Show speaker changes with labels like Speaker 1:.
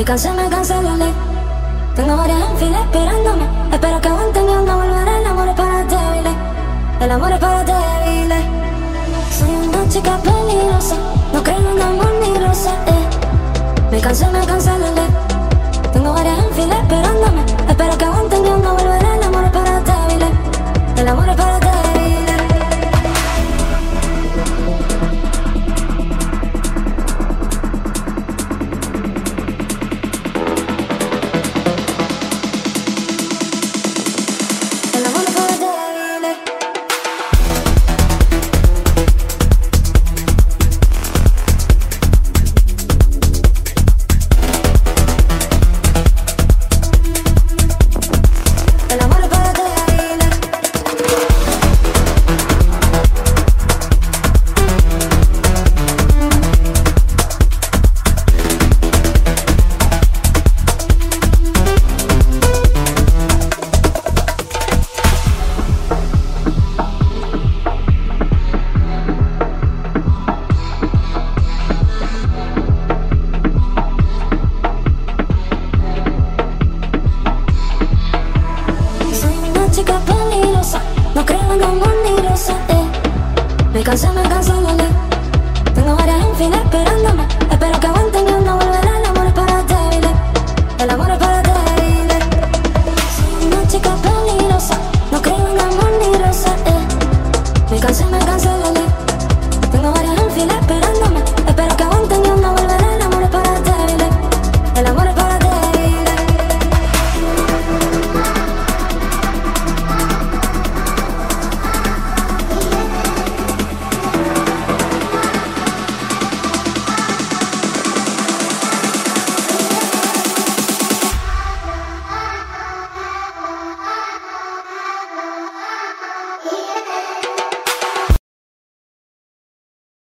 Speaker 1: Me cansé de oler. Tengo varias en fila esperándome. Espero que aguanten y no volveré. El amor es para débiles. El amor es para débiles. Soy una chica peligrosa. No creo en amor ni rosa, Me cansé de oler. Tengo varias en fila esperándome. Espero que aguanten y no volveré. El amor es para débiles. El amor es para débiles. No creo en amor ni rosa, Me cansé de oler. Tengo varias en fila esperándome. Espero que aguanten y no vuelvan.